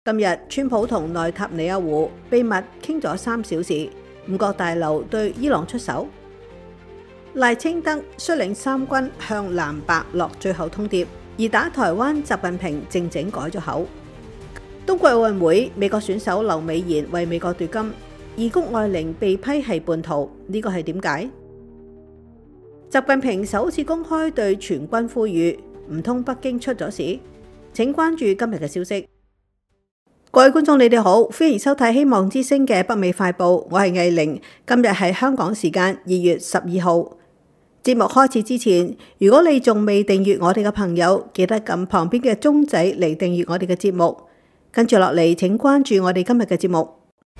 今日川普同內塔尼亞胡秘密傾咗3小時，五角大樓對伊朗出手。賴清德率領3軍向藍白落最後通牒，而打台灣習近平靜靜改咗口。冬季奧運會，美國選手劉美妍為美國奪金，而谷愛凌被批係叛徒，呢個係點解？習近平首次公開對全軍呼籲，唔通北京出咗事？請關注今日嘅消息。各位觀眾，你哋好，歡迎收睇希望之聲嘅北美快報，我係藝玲。今日係香港時間2月12號。節目開始之前，如果你仲未訂閱我哋嘅朋友，記得撳旁邊嘅鐘仔嚟訂閱我哋嘅節目。跟住落嚟，請關注我哋今日嘅節目。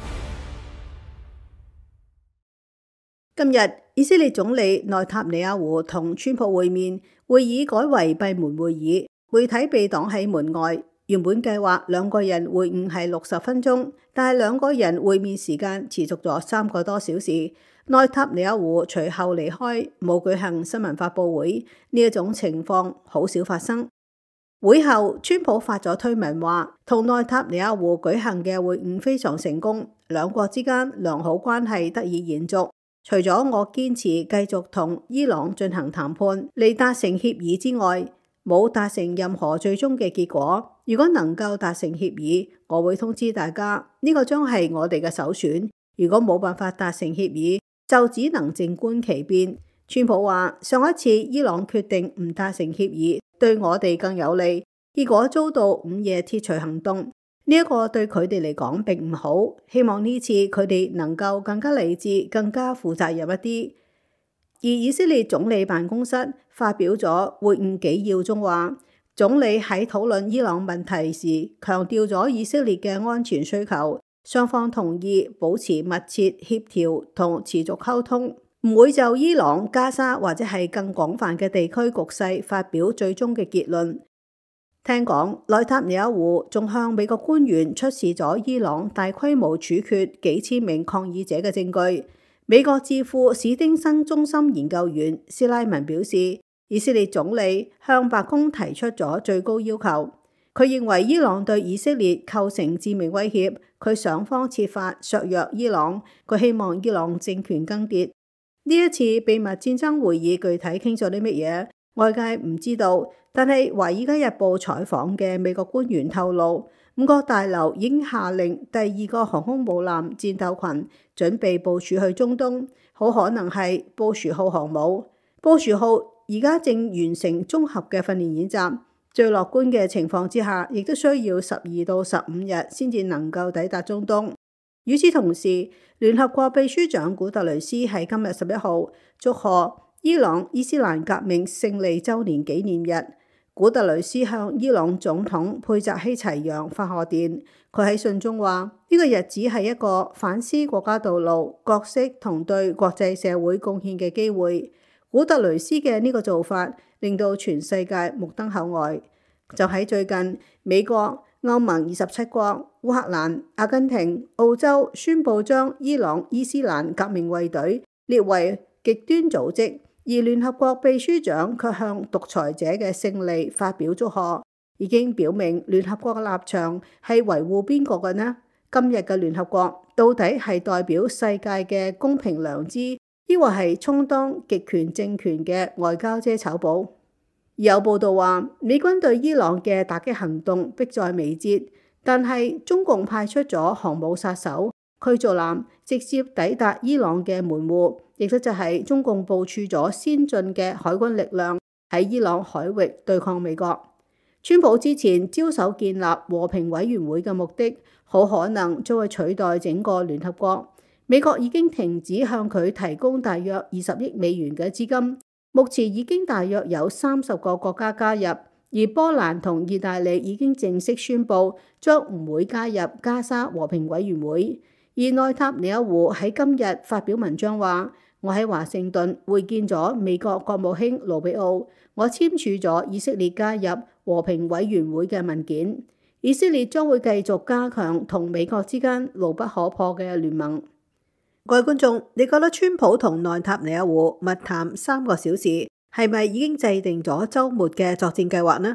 今日以色列總理內塔尼亞胡同川普會面，會議改為閉門會議，媒體被擋喺門外。原本計劃兩個人會晤係60分鐘，但係兩個人會面時間持續咗3個多小時。內塔尼亞胡隨後離開，冇舉行新聞發佈會，呢一種情況好少發生。會後，川普發咗推文話，同內塔尼亞胡舉行嘅會晤非常成功，兩國之間良好關係得以延續。除咗我堅持繼續同伊朗進行談判嚟達成協議之外，冇達成任何最終嘅結果。如果能夠達成協議，我會通知大家，呢個將係我哋嘅首選。如果冇辦法達成協議，就只能靜觀其變。川普話，上一次伊朗決定唔達成協議，對我哋更有利，結果遭到午夜鐵錘行動，呢一個對佢哋嚟講並唔好。希望呢次佢哋能夠更加理智、更加負責任一啲。而以色列總理辦公室發表咗會晤紀要中話，總理喺討論伊朗問題時強調咗以色列嘅安全需求，雙方同意保持密切協調同持續溝通，唔會就伊朗、加沙或者係更廣泛嘅地區局勢發表最終嘅結論。聽講內塔尼亞胡仲向美國官員出示咗伊朗大規模處決幾千名抗議者嘅證據。美國智庫史丁生中心研究員斯拉文表示，以色列總理向白宮提出咗最高要求。佢認為伊朗對以色列構成致命威脅，佢想方設法削弱伊朗。佢希望伊朗政權更迭。呢一次秘密戰爭會議具體傾咗啲乜嘢，外界唔知道。但係《華爾街日報》採訪嘅美國官員透露，五角大樓已經下令第2個航空母艦戰鬥群準備部署去中東，好可能係布殊號航母。布殊號而家正完成綜合嘅訓練演習，最樂觀嘅情況之下，亦都需要12到15日先至能夠抵達中東。與此同時，聯合國秘書長古特雷斯喺今日11號祝賀伊朗伊斯蘭革命勝利週年紀念日。古特雷斯向伊朗總統佩澤希齊揚發賀電，佢喺信中話，呢個日子係一個反思國家道路、角色同對國際社會貢獻嘅機會。古特雷斯嘅呢個做法令到全世界目瞪口呆。就喺最近，美國、歐盟27國、烏克蘭、阿根廷、澳洲宣布將伊朗伊斯蘭革命衛隊列為極端組織。而聯合國秘書長卻向獨裁者嘅勝利發表祝賀，已經表明聯合國嘅立場係維護邊個嘅呢？今日嘅聯合國到底係代表世界嘅公平良知，抑或係充當極權政權嘅外交遮醜布？有報道話，美軍對伊朗嘅打擊行動迫在眉睫，但係中共派出咗航母殺手驅逐艦直接抵達伊朗嘅門戶，亦都就係中共部署咗先進嘅海軍力量喺伊朗海域對抗美國。川普之前招手建立和平委員會嘅目的，好可能將會取代整個聯合國。美國已經停止向佢提供大約20億美元嘅資金，目前已經大約有30個國家加入，而波蘭同意大利已經正式宣布將唔會加入加沙和平委員會。而內塔尼亞胡喺今日發表文章話，我喺華盛頓會見咗美國國務卿盧比奧，我簽署咗以色列加入和平委員會嘅文件。以色列將會繼續加強同美國之間牢不可破嘅聯盟。各位觀眾，你覺得川普同內塔尼亞胡密談3個小時，係咪已經制定咗週末嘅作戰計劃呢？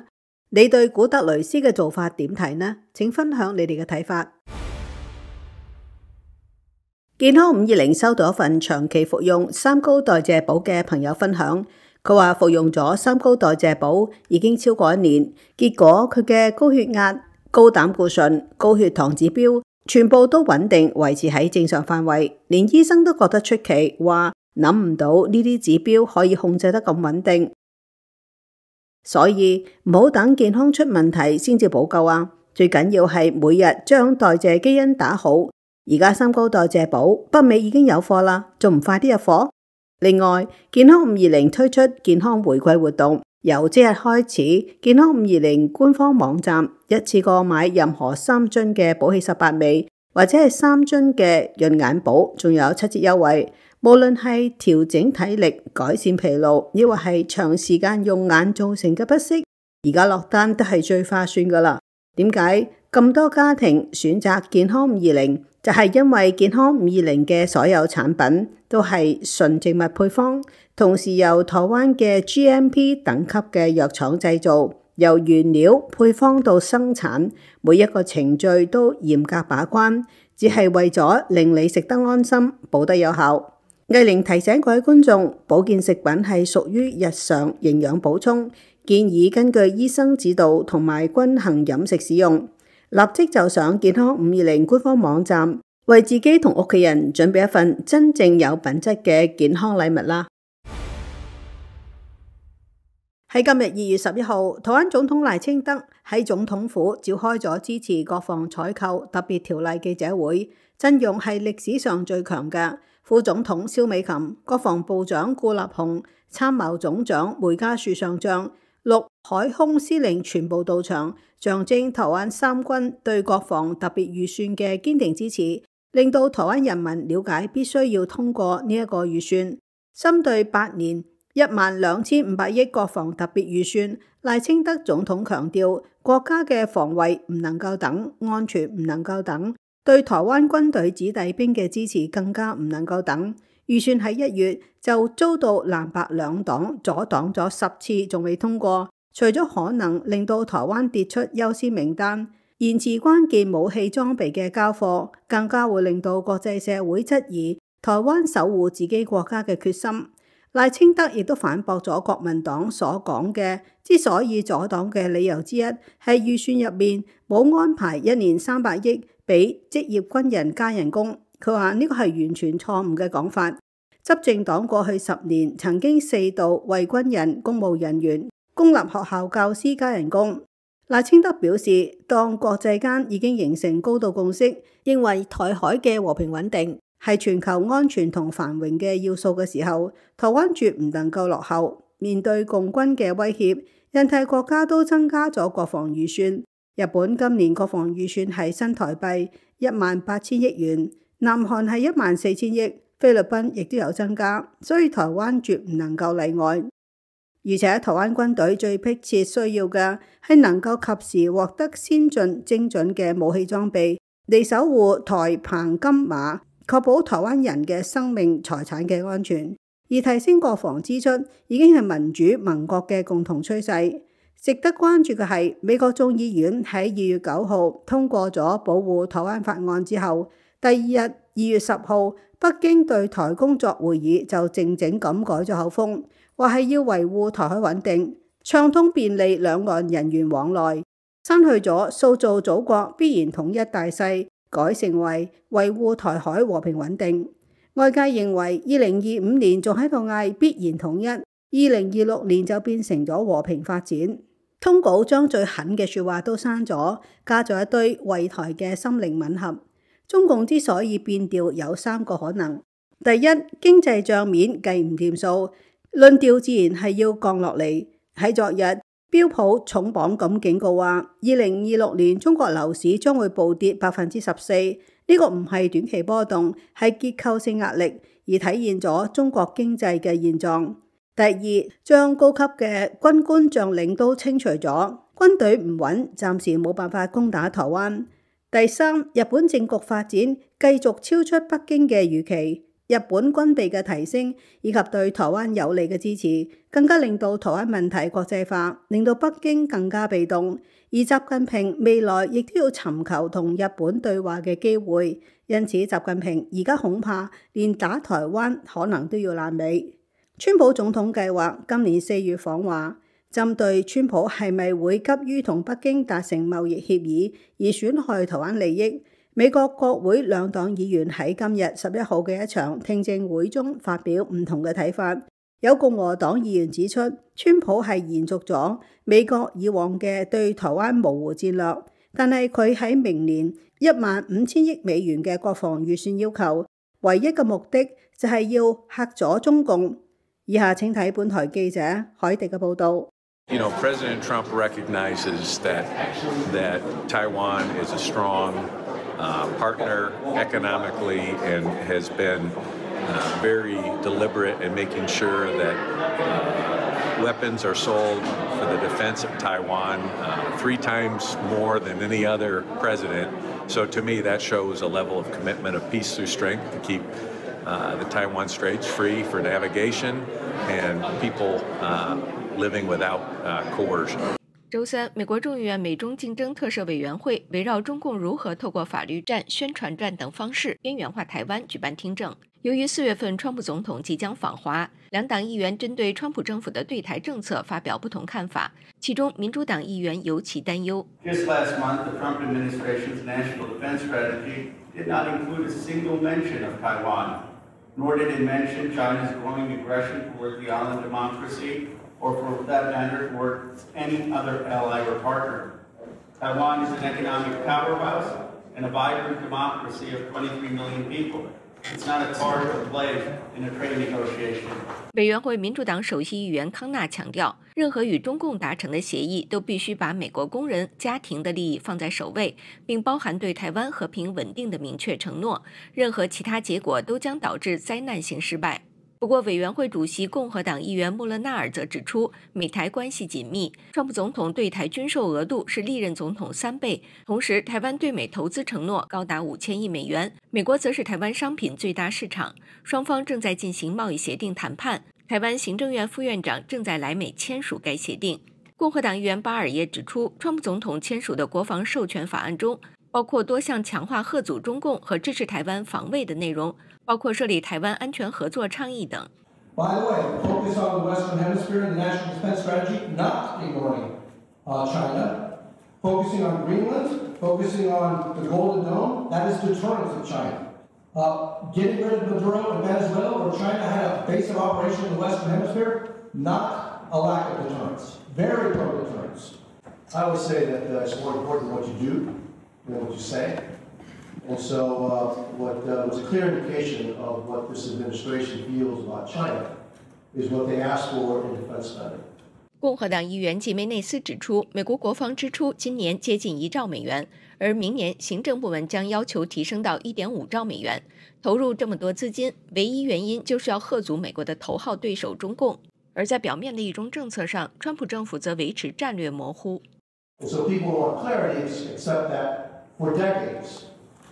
你對古特雷斯嘅做法點睇呢？請分享你哋嘅睇法。健康520收到一份長期服用三高代謝寶嘅朋友分享，佢話服用咗三高代謝寶已經超過1年，結果佢嘅高血壓、高膽固醇、高血糖指標全部都穩定維持喺正常範圍，連醫生都覺得出奇，話諗唔到呢啲指標可以控制得咁穩定。所以唔好等健康出問題先至補救啊！最緊要係每日將代謝基因打好。而家三高代謝寶北美已經有貨啦，仲唔快啲入貨？另外，健康520推出健康回饋活動，由即日開始，健康520官方網站一次過買任何3樽嘅寶氣18味，或者係3樽嘅潤眼寶，仲有7折優惠。無論係調整體力、改善疲勞，抑或係長時間用眼造成嘅不適，而家落單都係最划算噶啦。點解咁多家庭選擇健康520？就係因為健康520嘅所有產品都係純植物配方，同時由台灣嘅 GMP 等級嘅藥廠製造，由原料配方到生產，每一個程序都嚴格把關，只係為咗令你食得安心，補得有效。藝玲提醒各位觀眾，保健食品係屬於日常營養補充，建議根據醫生指導同埋均衡飲食使用。立即就上健康520官方網站，為自己同屋企人準備一份真正有品質嘅健康禮物啦。喺今日2月11號，台灣總統賴清德喺總統府召開咗支持國防採購特別條例記者會，陣容係歷史上最強嘅。副總統蕭美琴、國防部長顧立雄、參謀總長梅家樹上將、陸海空司令全部到場，象徵台灣三軍對國防特別預算嘅堅定支持，令到台灣人民了解必須要通過呢一個預算。針對8年12500億國防特別預算，賴清德總統強調，國家嘅防衛唔能夠等，安全唔能夠等，對台灣軍隊子弟兵嘅支持更加唔能夠等。預算喺1月就遭到藍白兩黨阻擋咗10次，仲未通過。除咗可能令到台灣跌出優先名單，延遲關鍵武器裝備嘅交貨，更加會令到國際社會質疑台灣守護自己國家嘅決心。賴清德亦都反駁咗國民黨所講嘅，之所以阻擋嘅理由之一係預算入面冇安排1年300億俾職業軍人加人工。佢話呢個係完全錯誤嘅講法。執政黨過去10年曾經4度為軍人、公務人員、公立學校教師加人工。賴清德表示，當國際間已經形成高度共識，認為台海嘅和平穩定係全球安全同繁榮嘅要素嘅時候，台灣絕唔能夠落後。面對共軍嘅威脅，印太國家都增加咗國防預算。日本今年國防預算係新台幣18000億元，南韓係14000億，菲律賓亦都有增加，所以台灣絕唔能夠例外。而且台灣軍隊最迫切需要嘅係能夠及時獲得先進精準嘅武器裝備，嚟守護台澎金馬，確保台灣人嘅生命財產嘅安全。而提升國防支出已經係民主盟國嘅共同趨勢。值得關注嘅係，美國眾議院喺2月9號通過咗保護台灣法案之後，第2日2月10號，北京對台工作會議就靜靜咁改咗口風，話係要維護台海穩定，暢通便利兩岸人員往來，刪去咗塑造祖國必然統一大勢，改成為維護台海和平穩定。外界認為2025年仲喺度嗌必然統一，2026年就變成咗和平發展。通稿將最狠嘅說話都刪咗，加咗一堆為台嘅心靈吻合。中共之所以變調有3個可能：第一，經濟帳面計唔掂數，論調自然係要降落嚟。喺昨日，標普重磅咁警告話，2026年中國樓市將會暴跌14%。呢個唔係短期波動，係結構性壓力，而體現咗中國經濟嘅現狀。第二，將高級嘅軍官將領都清除咗，軍隊唔穩，暫時冇辦法攻打台灣。第三，日本政局發展繼續超出北京嘅預期， 日本軍備嘅提升以及對台灣有利嘅支持，更加令到台灣問題國際化，令到北京更加被動。而習近平未來亦都要尋求同日本對話嘅機會，因此習近平而家恐怕連打台灣可能都要爛尾。川普總統計劃今年4月訪華，針對川普係咪會急於同北京達成貿易協議而損害台灣利益，美國國會兩黨議員喺今日11號嘅一場聽證會中發表唔同嘅睇法。有共和黨議員指出，川普係延續咗美國以往嘅對台灣模糊戰略，但係佢喺明年15000億美元嘅國防預算要求，唯一嘅目的就係要嚇阻中共。以下請睇本台記者海迪嘅報導。 President Trump recognizes that Taiwan is a strong partner economically and has been very deliberate in making sure that weapons are sold for the defense of Taiwan 3 times more than any other president. So to me, that shows a level of commitment of peace through strength to keep the Taiwan Straits free for navigation and people living without coercion. 周三，美国众议院美中竞争特设委员会围绕中共如何透过法律战、宣传战等方式边缘化台湾举办听证。由于4月份川普总统即将访华，两党议员针对川普政府的对台政策发表不同看法，其中民主党议员尤其担忧。 Just last month, the Trump administration's national defense strategy did not include a single mention of Taiwan, nor did it mention China's growing aggression toward the island democracy, or for that matter, towards any other ally or partner. Taiwan is an economic powerhouse and a vibrant democracy of 23 million people. It's not a card to play in a trade negotiation. 委员会民主党首席议员康纳强调，任何与中共达成的协议都必须把美国工人、家庭的利益放在首位，并包含对台湾和平稳定的明确承诺。任何其他结果都将导致灾难性失败。不过，委员会主席共和党议员穆勒纳尔则指出，美台关系紧密，川普总统对台军售额度是历任总统3倍，同时台湾对美投资承诺高达5000亿美元，美国则是台湾商品最大市场，双方正在进行贸易协定谈判，台湾行政院副院长正在来美签署该协定。共和党议员巴尔也指出，川普总统签署的国防授权法案中，包括多项强化嚇阻中共和支持台湾防卫的内容，包括设立台湾安全合作倡议等。 By the way, focus on the Western Hemisphere and the National Defense Strategy, not ignoring China, focusing on Greenland, focusing on the Golden Dome, that is deterrence of China. Getting rid of Maduro and Venezuela, where China had a base of operation in the Western Hemisphere, not a lack of deterrence, very pro-deterrence. I would say that it's more important what you do than what you say. And so what's a clear indication of what this administration feels about China is what they ask for in defense spending. 共和党议员吉梅内斯指出，美国国防支出今年接近1兆美元，而明年行政部门将要求提升到1.5兆美元。投入这么多资金，唯一原因就是要嚇阻美国的头号对手中共。而在表面的一中政策上，川普政府则维持战略模糊。 And so people want clarity, except that for decades,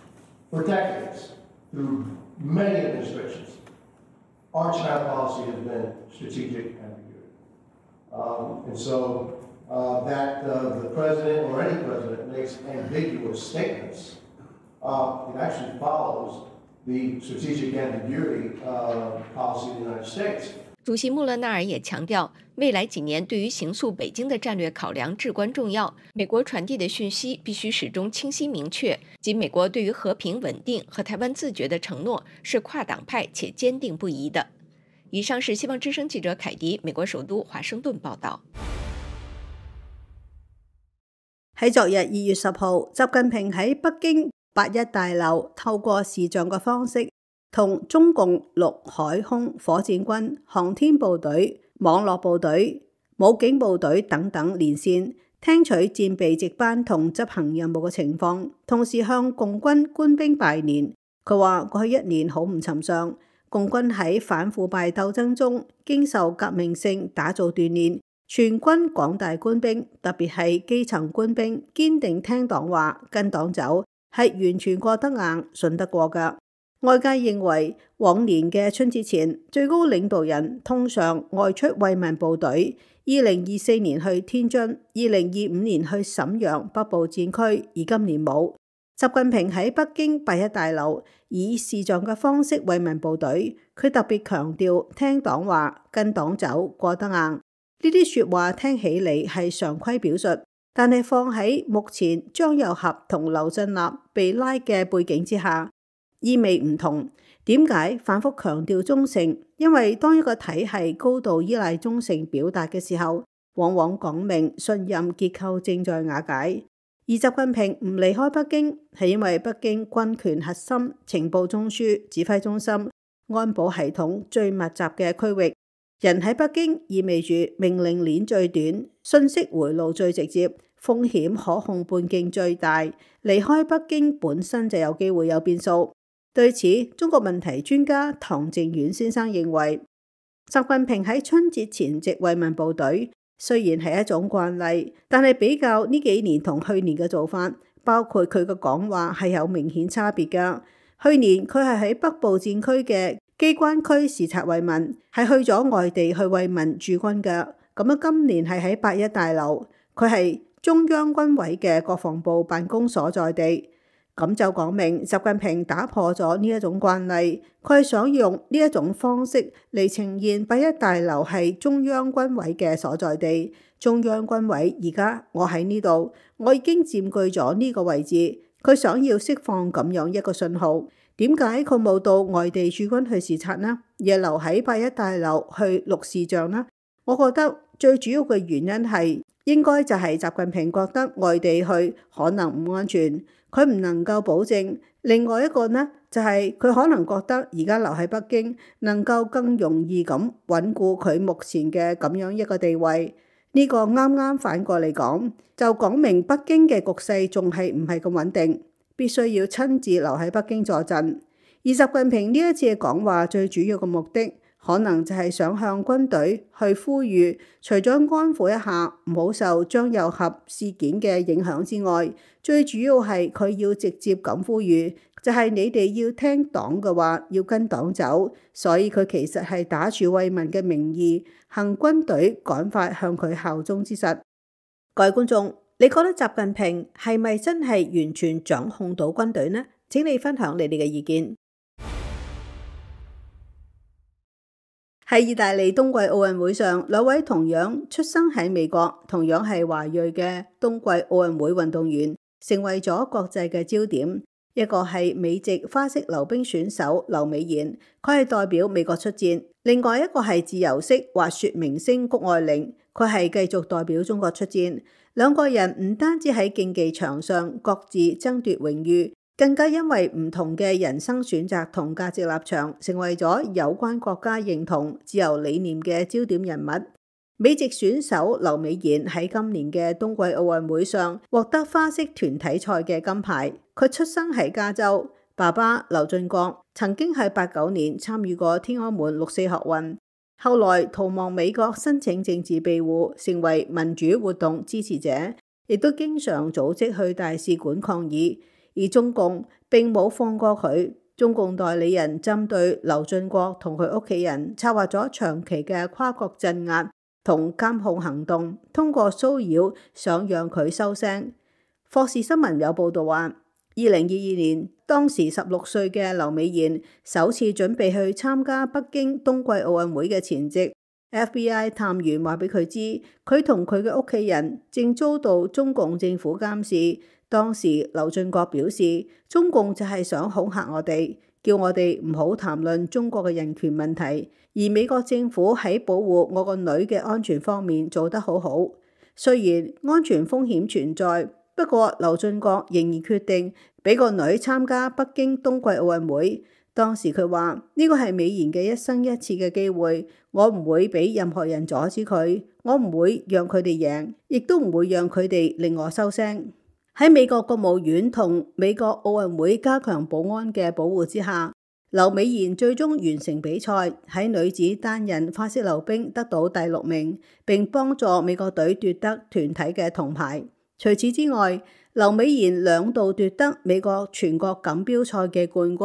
through many administrations, our China policy has been strategic ambiguity. And so that the president or any president makes ambiguous statements, it actually follows the strategic ambiguity policy of the United States. 主席穆勒纳尔也强调，未来几年对于形塑北京的战略考量至关重要。美国传递的讯息必须始终清晰明确，即美国对于和平稳定和台湾自决的承诺是跨党派且坚定不移的。以上是希望之声记者凯迪，美国首都华盛顿報道。 喺昨日2月10號，習近平喺北京8·1大樓透過視像嘅方式，同中共陸海空火箭軍、航天部隊、網絡部隊、武警部隊等等連線，聽取戰備值班同執行任務嘅情況，同時向共軍官兵拜年。佢話過去1年好唔尋常，共軍喺反腐敗鬥爭中經受革命性打造鍛鍊，全軍廣大官兵，特別係基層官兵，堅定聽黨話、跟黨走，係完全過得硬、信得過㗎。 外界認為往年嘅春節前，最高領導人通常外出慰問部隊。2024年去天津，2025年去瀋陽北部戰區，而今年冇。習近平喺北京8·1大樓以視像嘅方式慰問部隊，佢特別強調聽黨話、跟黨走、過得硬。呢啲説話聽起嚟係常規表述，但係放喺目前張又俠同劉振立被拉嘅背景之下，意味唔同。點解反覆強調忠誠？因為當一個體系高度依賴忠誠表達嘅時候，往往講明信任結構正在瓦解。而習近平唔離開北京，係因為北京軍權核心、情報中樞、指揮中心、安保系統最密集嘅區域。人喺北京意味住命令鏈最短、信息回路最直接、風險可控半徑最大。離開北京本身就有機會有變數。對此，中國問題專家唐靖遠先生認為，習近平喺春節前夕慰問部隊，雖然係一種慣例，但係比較呢幾年同去年嘅做法，包括佢嘅講話係有明顯差別㗎。去年佢係喺北部戰區嘅機關區視察慰問，係去咗外地去慰問駐軍㗎。咁啊，今年係喺8·1大樓，佢係中央軍委嘅國防部辦公所在地。咁就講明習近平打破咗呢一種慣例，佢係想用呢一種方式嚟呈現8·1大樓係中央軍委嘅所在地。中央軍委而家我喺呢度，我已經佔據咗呢個位置。佢想要釋放咁樣一個信號。點解佢冇到外地駐軍去視察呢？而留喺8·1大樓去錄視像呢？我覺得最主要嘅原因係應該就係習近平覺得外地去可能唔安全。佢唔能夠保證。另外一個呢，就係佢可能覺得而家留喺北京能夠更容易咁穩固佢目前嘅咁樣一個地位。呢個啱啱反過嚟講，就講明北京嘅局勢仲係唔係咁穩定，必須要親自留喺北京坐鎮。而習近平呢一次嘅講話最主要嘅目的，可能就係想向軍隊去呼籲，除咗安撫一下唔好受張又俠事件嘅影響之外，最主要係佢要直接咁呼籲，就係你哋要聽黨嘅話，要跟黨走。所以佢其實係打住慰問嘅名義，行軍隊趕快向佢效忠之實。各位觀眾，你覺得習近平係咪真係完全掌控到軍隊呢？請你分享你哋嘅意見。喺意大利冬季奧運會上，兩位同樣出生喺美國、同樣係華裔嘅冬季奧運會運動員，成為咗國際嘅焦點。一個係美籍花式溜冰選手劉美妍，佢係代表美國出戰；另外一個係自由式滑雪明星谷愛凌，佢係繼續代表中國出戰。兩個人唔單止喺競技場上各自爭奪榮譽，更加因為唔同嘅人生選擇同價值立場，成為咗有關國家認同、自由理念嘅焦點人物。美籍選手劉美妍喺今年嘅冬季奧運會上獲得花式團體賽嘅金牌。佢出生喺加州，爸爸劉俊國曾經喺89年參與過天安門6·4學運，後來逃亡美國申請政治庇護，成為民主活動支持者，亦都經常組織去大使館抗議。而中共並冇放過佢，中共代理人針對劉俊國同佢屋企人策劃咗長期嘅跨國鎮壓同監控行動，通過騷擾想讓佢收聲。霍士新聞有報道話，2022年當時16歲嘅劉美妍首次準備去參加北京冬季奧運會嘅前夕， FBI 探員話俾佢知，佢同佢嘅屋企人正遭到中共政府監視。當時劉俊國表示，中共就係想恐嚇我哋，叫我哋唔好談論中國嘅人權問題，而美國政府喺保護我個女嘅安全方面做得好好。雖然安全風險存在，不過劉俊國仍然決定俾個女參加北京冬季奧運會。當時佢話，呢個係美妍嘅一生一次嘅機會，我唔會俾任何人阻止佢，我唔會讓佢哋贏，亦都唔會讓佢哋令我收聲。喺美國國務院同美國奧運會加強保安嘅保護之下，劉美妍最終完成比賽，喺女子單人花式溜冰得到第6名，並幫助美國隊奪得團體嘅銅牌。除此之外，劉美妍2度奪得美國全國錦標賽嘅冠軍，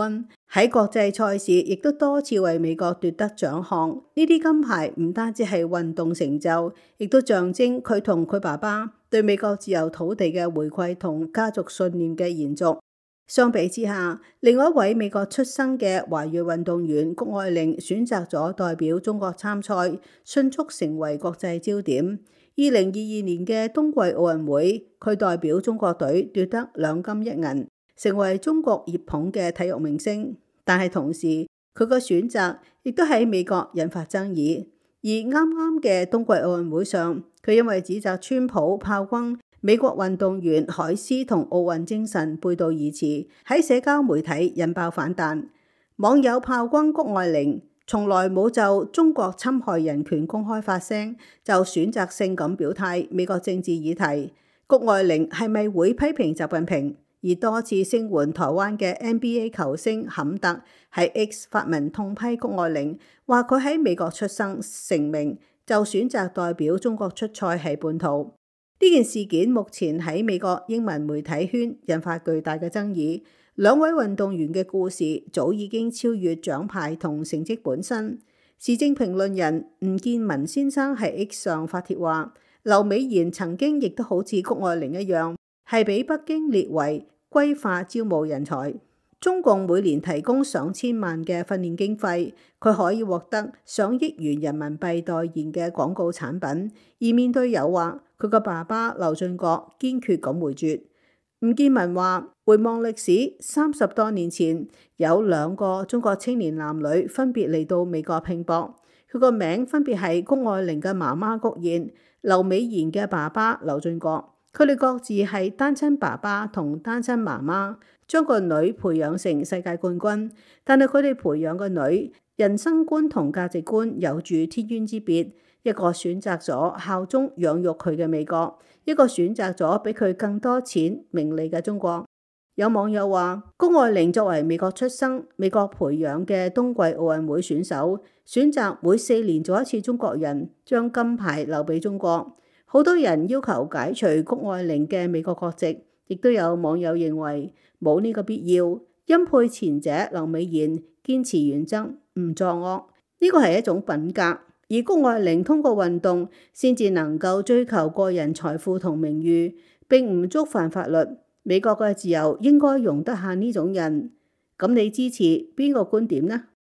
喺國際賽事亦都多次為美國奪得獎項。呢啲金牌唔單止係運動成就，亦都象徵佢同佢爸爸對美國自由土地嘅回饋同家族信念嘅延續。相比之下，另外一位美國出生嘅華裔運動員谷愛凌選擇咗代表中國參賽，迅速成為國際焦點。2022年嘅冬季奧運會，佢代表中國隊奪得2金1銀，成為中國熱捧嘅體育明星。但係同時，佢個選擇亦都喺美國引發爭議。而啱啱嘅冬季奧運會上，佢因為指責川普炮轟美國運動員海斯同奧運精神背道而馳，喺社交媒體引爆反彈。網友炮轟谷愛凌從來冇就中國侵害人權公開發聲，就選擇性咁表態美國政治議題。谷愛凌係咪會批評習近平？而多次聲援台灣嘅 NBA 球星坎特喺 X 發文痛批谷愛凌，話佢喺美國出生成名，就選擇代表中國出賽係叛徒。呢件事件目前喺美國英文媒體圈引發巨大嘅爭議。兩位運動員嘅故事早已經超越獎牌同成績本身。時政評論人吳建文先生喺 X 上發帖話，劉美賢曾經亦都好似谷愛凌一樣，係俾北京列為歸化招募人才。中共每年提供上千萬嘅訓練經費，佢可以獲得上億元人民幣代言嘅廣告產品。而面對誘惑，佢個爸爸劉俊國堅決咁回絕。吳建文話，回望歷史，30多年前有2個中國青年男女分別嚟到美國拼搏，佢個名分別係谷愛凌嘅媽媽谷燕、劉美賢嘅爸爸劉俊國。佢哋各自係單親爸爸同單親媽媽，將個女培養成世界冠軍，但係佢哋培養個女人生觀同價值觀有住天淵之別。一個選擇咗效忠養育佢嘅美國，一個選擇咗俾佢更多錢名利嘅中國。有網友話，谷愛凌作為美國出生、美國培養嘅冬季奧運會選手，選擇每4年做一次中國人，將金牌留俾中國。好多人要求解除谷愛凌嘅美國國籍，亦都有網友認為冇呢個必要。欽佩前者劉美賢堅持原則，唔作惡，呢個係一種品格。而谷愛凌通過運動先至能夠追求個人財富同名譽，並唔觸犯法律。美國嘅自由應該容得下呢種人。咁你支持邊個觀點呢？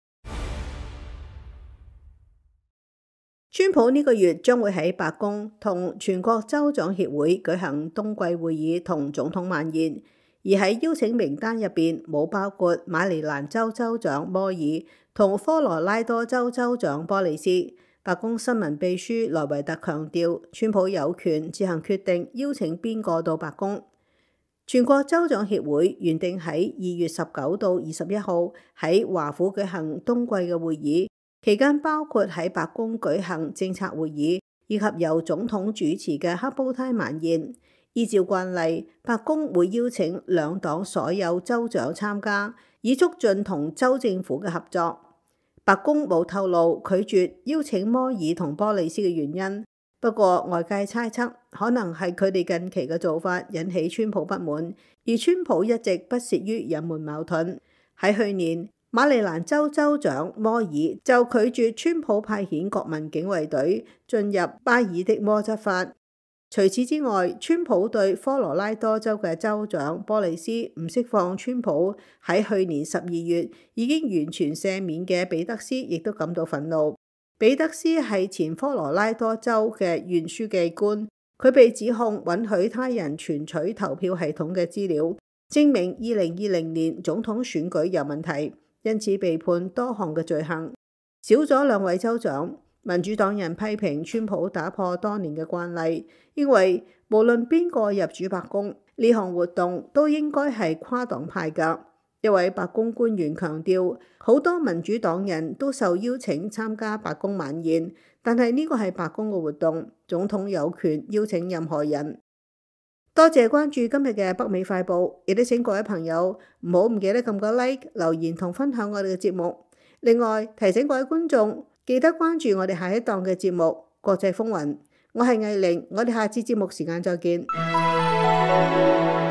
川普呢個月將會喺白宮同全國州長協會舉行冬季會議同總統晚宴，而喺邀請名單入邊冇包括馬里蘭州州長摩爾同科羅拉多州州長波利斯。白宮新聞秘書萊維特強調，川普有權自行決定邀請邊個到白宮。全國州長協會原定喺2月19到21號喺華府舉行冬季嘅會議，期間包括喺白宮舉行政策會議，以及由總統主持嘅黑煲呔晚宴。依照慣例，白宮會邀請兩黨所有州長參加，以促進同州政府嘅合作。白宮冇透露拒絕邀請摩爾同波利斯嘅原因，不過外界猜測可能係佢哋近期嘅做法引起川普不滿，而川普一直不屑於隱瞞矛盾。喺去年，馬里蘭州州長摩爾就拒絕川普派遣國民警衛隊進入巴爾的摩執法。除此之外，川普對科羅拉多州嘅州長波利斯唔釋放川普喺去年12月已經完全赦免嘅彼得斯亦都感到憤怒。彼得斯係前科羅拉多州嘅縣書記官，佢被指控允許他人存取投票系統嘅資料，證明2020年總統選舉有問題，因此被判多項嘅罪行。少咗2位州長。民主黨人批評川普打破多年嘅慣例，認為無論邊個入主白宮，呢項活動都應該係跨黨派㗎。一位白宮官員強調，好多民主黨人都受邀請參加白宮晚宴，但係呢個係白宮嘅活動，總統有權邀請任何人。多謝關注今日嘅北美快報，亦都請各位朋友唔記得撳個 like、留言同分享我哋嘅節目。另外提醒各位觀眾，記得關注我哋下一檔嘅節目《國際風雲》，我係藝玲，我哋下次節目時間再見。